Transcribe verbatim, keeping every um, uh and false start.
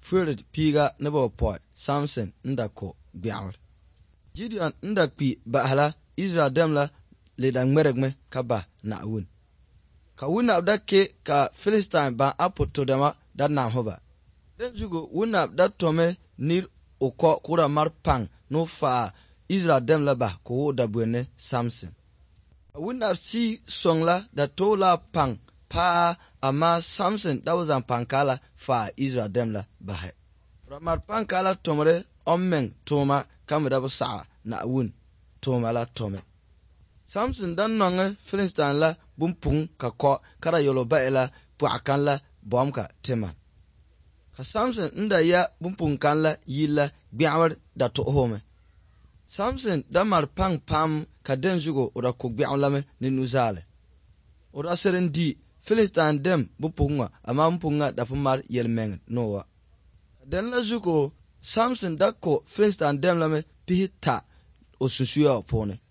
Furid piga nebo poi Samson nda ko biawr. Gideon nda pi bahala Israel demla le da ngmeregme ka ba na wun. Ka wun abda ke ka Philistine ba apoto dama da na hoba. Den jugo wun abda tome nir oko kura mar pang no fa Israel demla ba ko da buene Samson. Wun ab si songla da tola pang pa ama Samson da wazan pankala fa Israel demla ba he. Ramar pankala tomre ommeng toma kamera bu sa na wun toma la tome. Samson dan nonge Philistine la bumpung ka ko kara yolo ba ela pu akan la bomka teman. Ka Samson nda ya bumpung kan la yilla biawar da to home. Samson da mar pang pam ka den jugo ora ko biawla me ni nuzale. Ora seren di Philistine dem bumpunga ama bumpunga da pumar yelmeng noa. Den la jugo Samson da ko Philistine dem la me pihita o susuya pone.